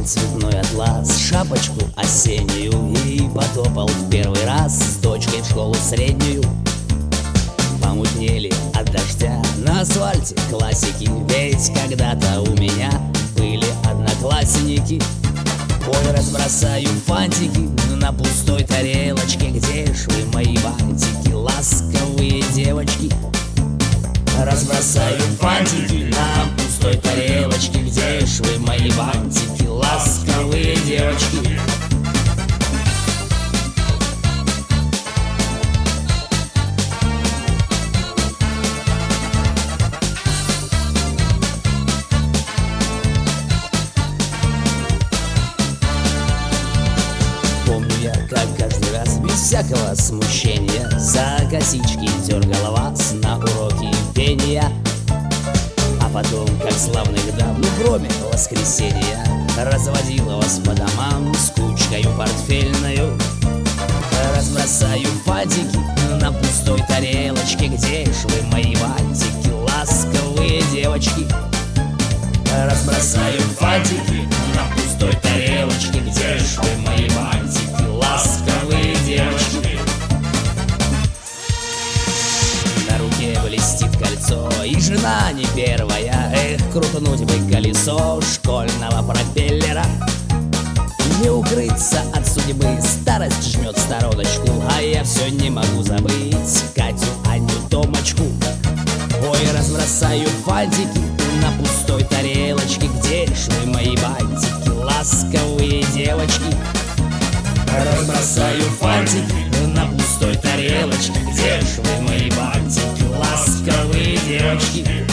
Надел цветной атлас, шапочку осеннюю и потопал в первый раз с дочкой в школу среднюю. Помутнели от дождя на асфальте классики, ведь когда-то у меня были одноклассники. Ой, разбросаю фантики на пустой тарелочке, где ж вы, мои бантики, ласковые девочки? Разбросаю фантики на пустой тарелочке, где ж вы, мои бантики, ласковые девочки? Помню я, как каждый раз без всякого смущения за косички дергала вас на уроки пения. А потом, как славных дам, ну кроме воскресенья, разводила вас по домам с кучкою портфельною. Разбросаю фантики на пустой тарелочке, где ж вы, мои бантики, ласковые девочки? Разбросаю фантики на пустой тарелочке, где ж вы, мои бантики, ласковые девочки? На руке блестит кольцо, и жена не первая. Эх, крутнуть бы колесо школьного пропеллера. Не укрыться от судьбы, старость жмет стороночку, а я все не могу забыть Катю, Аню, Томочку. Ой, разбросаю фантики на пустой тарелочке, где ж вы, мои бантики, ласковые девочки? Разбросаю фантики на пустой тарелочке, где ж вы, мои бантики, ласковые девочки?